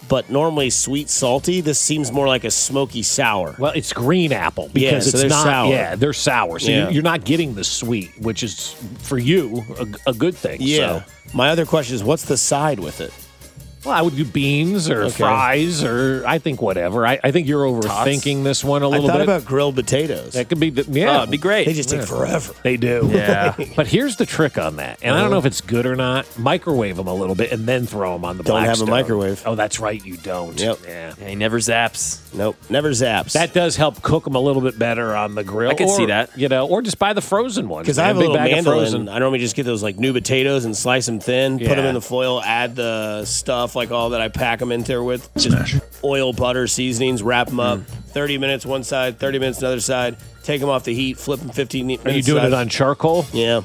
but normally sweet salty. This seems more like a smoky sour. Well, it's green apple because yeah, so it's they're not. sour. Yeah, they're sour. So Yeah. you're not getting the sweet, which is for you a, a good thing. Yeah. So. My other question is, what's the side with it? Well, I would do beans or Okay. fries or I think whatever. I, I think you're overthinking this one a little I thought bit. about grilled potatoes. That could be, the, yeah, Oh, it'd be great. They just take Yeah. forever. They do. Yeah. But here's the trick on that, and I don't know if it's good or not. Microwave them a little bit and then throw them on the Don't have a Blackstone. microwave. Oh, that's right, you don't. Yep. Yeah. Yeah, he never zaps. Nope, never zaps. That does help cook them a little bit better on the grill. I can or, see that. You know, or just buy the frozen ones. Because man. I have a big little bag of mandolin. frozen. I normally just get those like new potatoes and slice them thin, put them Yeah. in the foil, add the stuff like all that I pack them into with just oil, butter, seasonings, wrap them up. thirty minutes one side, thirty minutes another side. Take them off the heat, flip them fifteen minutes. Are you doing side. it on charcoal? Yeah.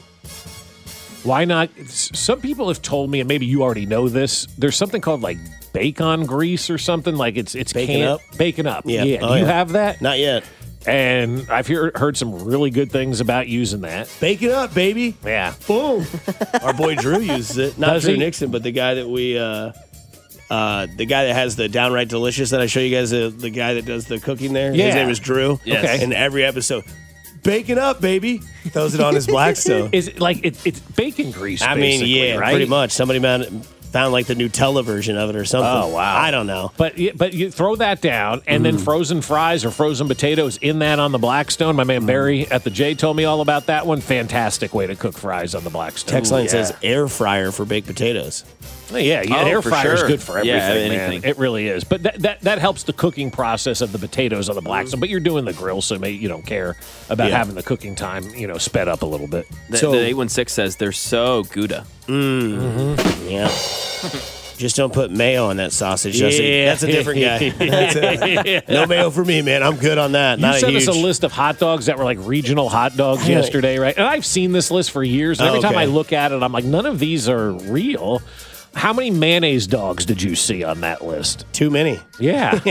Why not? s- Some people have told me, and maybe you already know this. There's something called like bacon grease or something. Like it's it's Bacon can- up? Bacon up. Yeah. Yeah. Oh, Do you yeah. have that? Not yet. And I've hear, heard some really good things about using that. Bake it up, baby. Yeah. Boom. Our boy Drew uses it. Not Does Drew he? Nixon, but the guy that we, uh, uh, the guy that has the Downright Delicious that I show you guys, uh, the guy that does the cooking there. Yeah. His name is Drew. Yes. Okay. And every episode, bake it up, baby. Throws it on his Blackstone. Is it like it, it's bacon grease? I mean, basically, yeah, right? pretty much. Somebody found, found like the Nutella version of it or something. Oh wow! I don't know. But you- but you throw that down, and then frozen fries or frozen potatoes in that on the Blackstone. My man Barry at the J told me all about that one. Fantastic way to cook fries on the Blackstone. Text line Ooh, says yeah. air fryer for baked potatoes. Yeah, yeah, Oh, air for fryer is sure. good for everything, Yeah, man. anything. It really is. But that, that that helps the cooking process of the potatoes on the Blackstone. But you're doing the grill, so maybe you don't care about Yeah. having the cooking time, you know, sped up a little bit. The, So- the eight one six says they're so Gouda. Mm. Yeah. Just don't put mayo on that sausage. That's, a, Yeah. that's a different guy. That's a- no mayo for me, man. I'm good on that. You Not a sent huge. us a list of hot dogs that were like regional hot dogs Yeah. yesterday, right? And I've seen this list for years. And Oh, every time okay. I look at it, I'm like, none of these are real. How many mayonnaise dogs did you see on that list? Too many. Yeah.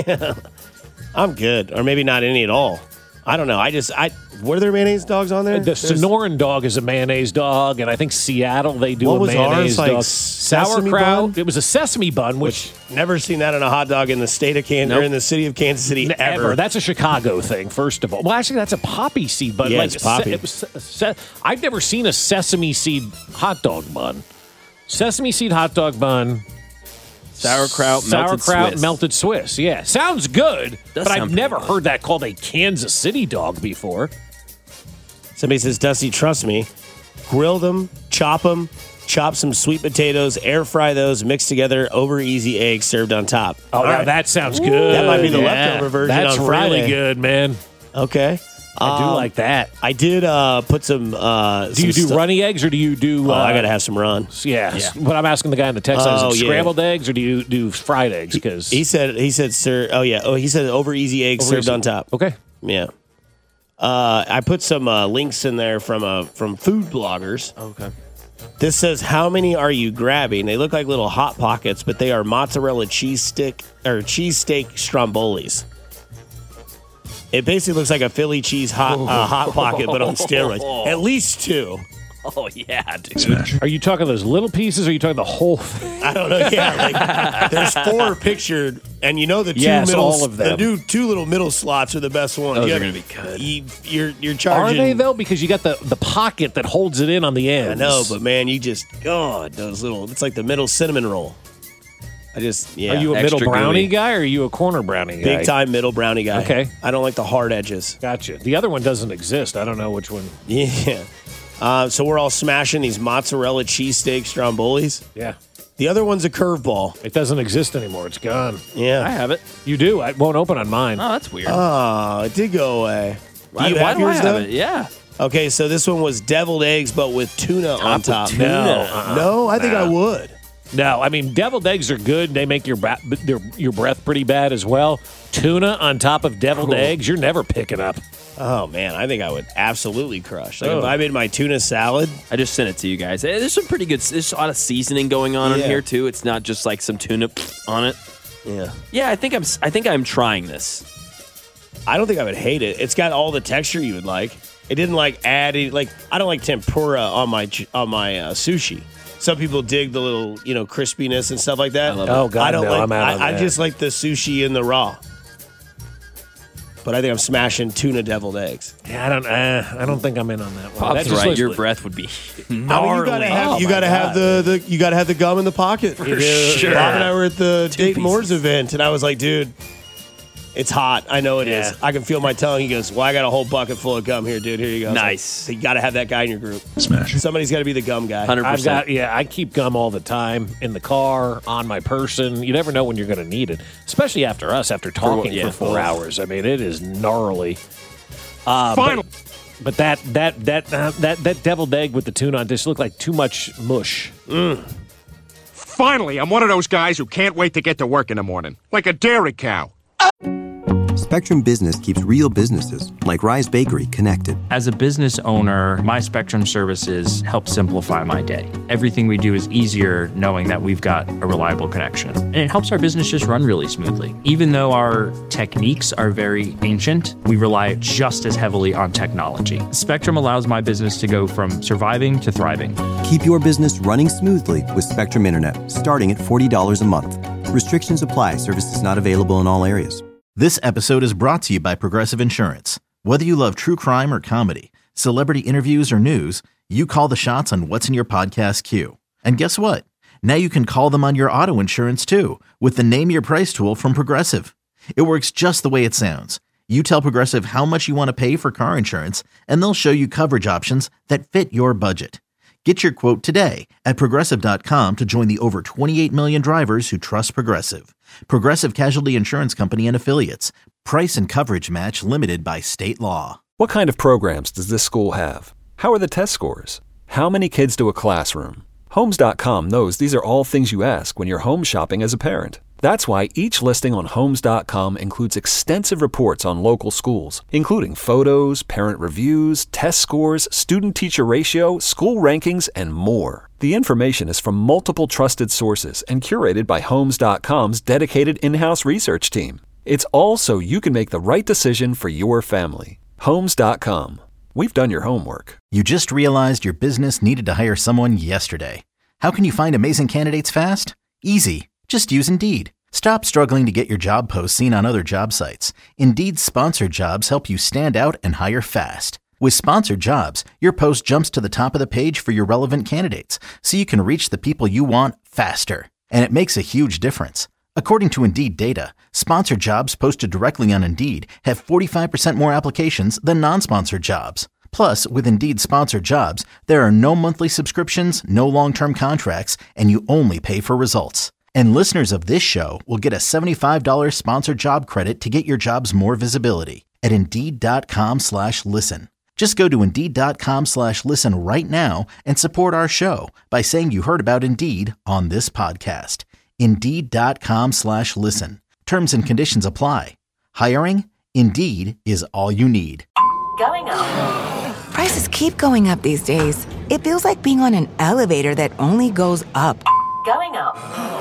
I'm good, or maybe not any at all. I don't know. I just I were there mayonnaise dogs on there? The There's- Sonoran dog is a mayonnaise dog, and I think Seattle they do What a was mayonnaise ours, like dog. sesame Sauerkraut. bun? It was a sesame bun, which, Never seen that on a hot dog in the state of Kansas or Nope. in the city of Kansas City ever. ever. That's a Chicago thing, first of all. Well, actually, that's a poppy seed bun. Yeah, like it's poppy. Se- it was se- se- I've never seen a sesame seed hot dog bun. Sesame seed hot dog bun. Sauerkraut, melted sauerkraut, Swiss. melted Swiss. Yeah, sounds good, Does but I've sound never pretty good. heard that called a Kansas City dog before. Somebody says, Dusty, trust me. Grill them, chop them, chop some sweet potatoes, air fry those, mix together, over easy eggs served on top. Oh, All now right. that sounds good. That might be the Yeah. leftover version That's on Friday. really good, man. Okay. I do Um, like that. I did uh, put some. Uh, Do you some do stu- runny eggs or do you do? Oh, uh, I got to have some run. Yeah. Yeah. But I'm asking the guy in the text line, Oh, is it yeah. scrambled eggs or do you do fried eggs? Because He said, he said, sir. Oh, yeah. Oh, he said over easy eggs Over served easy. on top. Okay. Yeah. Uh, I put some uh, links in there from uh, from food bloggers. Okay. This says, how many are you grabbing? They look like little hot pockets, but they are mozzarella cheese stick or cheesesteak strombolis. It basically looks like a Philly cheese hot uh, hot pocket, but on steroids. At least two. Oh yeah, dude. Are you talking those little pieces or are you talking the whole thing? I don't know. Yeah, like, there's four pictured, and you know the two Yes, middle, all of them. the new two little middle slots are the best ones. Those You are have- gonna be good. You, you're you're Are charging. they though? Because you got the, the pocket that holds it in on the end. I know, but man, you just God, those little. It's like the middle cinnamon roll. I just yeah. Are you a Extra middle brownie gooey. guy or are you a corner brownie guy? big time middle brownie guy? Okay. I don't like the hard edges. Gotcha. The other one doesn't exist. I don't know which one. Yeah. Uh, so we're all smashing these mozzarella cheesesteak strombolis. Yeah. The other one's a curveball. It doesn't exist anymore. It's gone. Yeah. I have it. You do. It won't open on mine. Oh, that's weird. Oh, it did go away. why you why have do I yours, have though? it? Yeah. Okay, so this one was deviled eggs, but with tuna on with top. tuna. No. Uh-uh. No, I think I Nah. would. No, I mean deviled eggs are good. They make your ba- their, your breath pretty bad as well. Tuna on top of deviled Cool. eggs, you're never picking up. Oh man, I think I would absolutely crush. Like Oh. if I made my tuna salad. I just sent it to you guys. Eh, There's some pretty good. There's a lot of seasoning going on in Yeah. here too. It's not just like some tuna on it. Yeah. Yeah, I think I'm. I think I'm trying this. I don't think I would hate it. It's got all the texture you would like. It didn't like add any, like I don't like tempura on my ch- on my uh, sushi. Some people dig the little, you know, crispiness and stuff like that. I love it. Oh, God, I don't no, like. I'm out I, on I that. just like the sushi in the raw. But I think I'm smashing tuna develed eggs. Yeah, I don't. Uh, I don't think I'm in on that one. Pop's That just right. looks Your like- breath would be I mean, gnarly. you gotta have, Oh, you my gotta have God. the, the you gotta have the gum in the pocket. For You do. sure. Bob and I were at the Two Dayton Moore's pieces. event, and I was like, dude, it's hot. I know it is. Yeah. I can feel my tongue. He goes, well, I got a whole bucket full of gum here, dude. Here you go. I was like, Nice. so you gotta have that guy in your group. Smash. Somebody's got to be the gum guy. one hundred I've percent. got yeah. I keep gum all the time in the car, on my person. You never know when you're going to need it, especially after us, after talking for, yeah, four both. hours. I mean, it is gnarly. Uh, Final. But, but that that that uh, that that deviled egg with the tuna on just looked like too much mush. Finally, I'm one of those guys who can't wait to get to work in the morning. Like a dairy cow. Spectrum Business keeps real businesses, like Rise Bakery, connected. As a business owner, my Spectrum services help simplify my day. Everything we do is easier knowing that we've got a reliable connection. And it helps our business just run really smoothly. Even though our techniques are very ancient, we rely just as heavily on technology. Spectrum allows my business to go from surviving to thriving. Keep your business running smoothly with Spectrum Internet, starting at forty dollars a month. Restrictions apply. Services not available in all areas. This episode is brought to you by Progressive Insurance. Whether you love true crime or comedy, celebrity interviews or news, you call the shots on what's in your podcast queue. And guess what? Now you can call them on your auto insurance too with the Name Your Price tool from Progressive. It works just the way it sounds. You tell Progressive how much you want to pay for car insurance, and they'll show you coverage options that fit your budget. Get your quote today at Progressive dot com to join the over twenty-eight million drivers who trust Progressive. Progressive Casualty Insurance Company and Affiliates. Price and coverage match limited by state law. What kind of programs does this school have? How are the test scores? How many kids do a classroom? Homes dot com knows these are all things you ask when you're home shopping as a parent. That's why each listing on Homes dot com includes extensive reports on local schools, including photos, parent reviews, test scores, student-teacher ratio, school rankings, and more. The information is from multiple trusted sources and curated by Homes dot com's dedicated in-house research team. It's all so you can make the right decision for your family. Homes dot com. We've done your homework. You just realized your business needed to hire someone yesterday. How can you find amazing candidates fast? Easy. Just use Indeed. Stop struggling to get your job posts seen on other job sites. Indeed's sponsored jobs help you stand out and hire fast. With sponsored jobs, your post jumps to the top of the page for your relevant candidates, so you can reach the people you want faster. And it makes a huge difference. According to Indeed data, sponsored jobs posted directly on Indeed have forty-five percent more applications than non-sponsored jobs. Plus, with Indeed sponsored jobs, there are no monthly subscriptions, no long-term contracts, and you only pay for results. And listeners of this show will get a seventy-five dollars sponsored job credit to get your jobs more visibility at Indeed.com slash listen. Just go to Indeed.com slash listen right now and support our show by saying you heard about Indeed on this podcast. Indeed.com slash listen. Terms and conditions apply. Hiring? Indeed is all you need. Going up. Prices keep going up these days. It feels like being on an elevator that only goes up. Going up.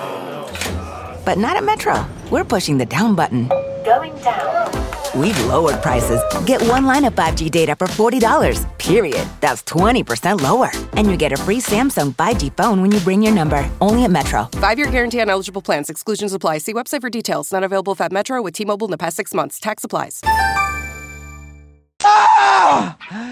But not at Metro. We're pushing the down button. Going down. We've lowered prices. Get one line of five G data for forty dollars, period. That's twenty percent lower. And you get a free Samsung five G phone when you bring your number. Only at Metro. Five-year guarantee on eligible plans. Exclusions apply. See website for details. Not available if at Metro with T-Mobile in the past six months. Tax applies. Ah!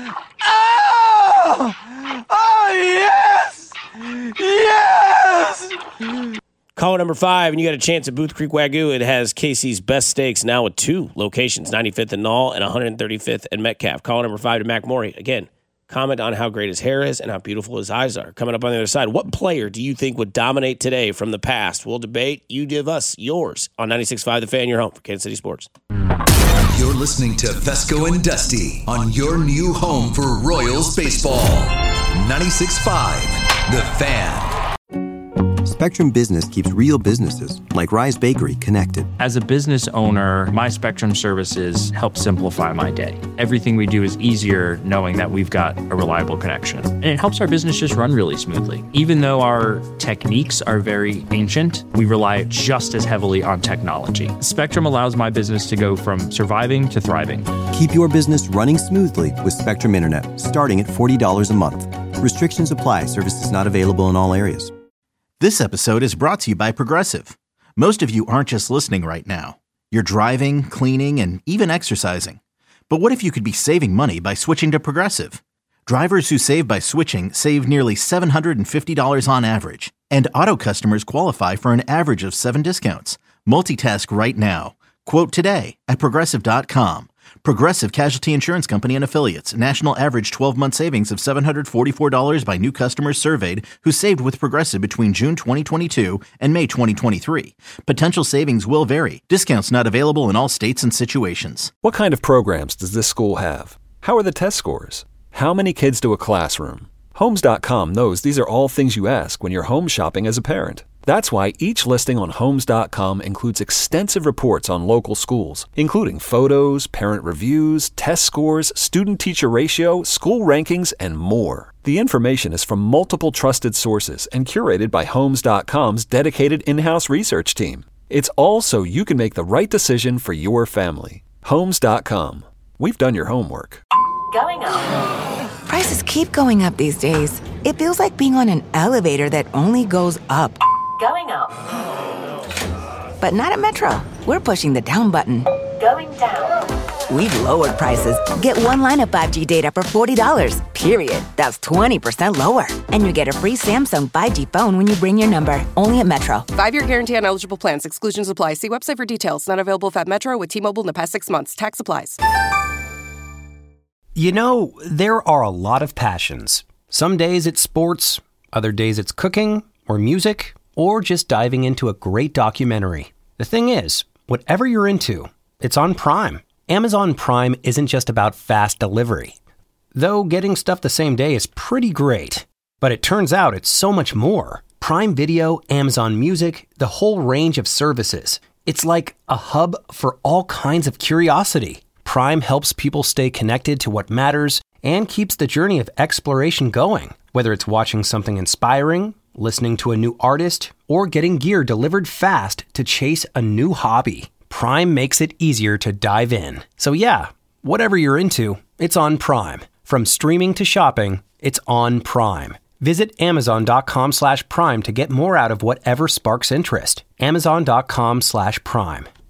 Ah! Oh, yes! Yes! Caller number five, and you got a chance at Booth Creek Wagyu. It has Casey's best steaks now with two locations, ninety-fifth and Knoll and one hundred thirty-fifth and Metcalf. Caller number five to Mac Morey. Again, comment on how great his hair is and how beautiful his eyes are. Coming up on the other side, what player do you think would dominate today from the past? We'll debate. You give us yours on ninety-six point five The Fan, your home for Kansas City Sports. You're listening to Fesco and Dusty on your new home for Royals baseball. ninety-six point five The Fan. Spectrum Business keeps real businesses, like Rise Bakery, connected. As a business owner, my Spectrum services help simplify my day. Everything we do is easier knowing that we've got a reliable connection. And it helps our business just run really smoothly. Even though our techniques are very ancient, we rely just as heavily on technology. Spectrum allows my business to go from surviving to thriving. Keep your business running smoothly with Spectrum Internet, starting at forty dollars a month. Restrictions apply. Services not available in all areas. This episode is brought to you by Progressive. Most of you aren't just listening right now. You're driving, cleaning, and even exercising. But what if you could be saving money by switching to Progressive? Drivers who save by switching save nearly seven hundred fifty dollars on average. And auto customers qualify for an average of seven discounts. Multitask right now. Quote today at Progressive dot com. Progressive Casualty Insurance Company and Affiliates. National average twelve-month savings of seven hundred forty-four dollars by new customers surveyed who saved with Progressive between June twenty twenty-two and May twenty twenty-three. Potential savings will vary. Discounts not available in all states and situations. What kind of programs does this school have? How are the test scores? How many kids do a classroom? Homes dot com knows these are all things you ask when you're home shopping as a parent. That's why each listing on Homes dot com includes extensive reports on local schools, including photos, parent reviews, test scores, student-teacher ratio, school rankings, and more. The information is from multiple trusted sources and curated by Homes dot com's dedicated in-house research team. It's all so you can make the right decision for your family. Homes dot com. We've done your homework. Going up. Prices keep going up these days. It feels like being on an elevator that only goes up. Going up. But not at Metro. We're pushing the down button. Going down. We've lowered prices. Get one line of five G data for forty dollars. Period. That's twenty percent lower. And you get a free Samsung five G phone when you bring your number. Only at Metro. Five-year guarantee on eligible plans. Exclusions apply. See website for details. Not available if at Metro with T-Mobile in the past six months. Tax applies. You know, there are a lot of passions. Some days it's sports, other days it's cooking or music, or just diving into a great documentary. The thing is, whatever you're into, it's on Prime. Amazon Prime isn't just about fast delivery. Though getting stuff the same day is pretty great. But it turns out it's so much more. Prime Video, Amazon Music, the whole range of services. It's like a hub for all kinds of curiosity. Prime helps people stay connected to what matters and keeps the journey of exploration going. Whether it's watching something inspiring, listening to a new artist, or getting gear delivered fast to chase a new hobby, Prime makes it easier to dive in. So yeah, whatever you're into, it's on Prime. From streaming to shopping, it's on Prime. Visit Amazon.com slash Prime to get more out of whatever sparks interest. Amazon.com slash Prime.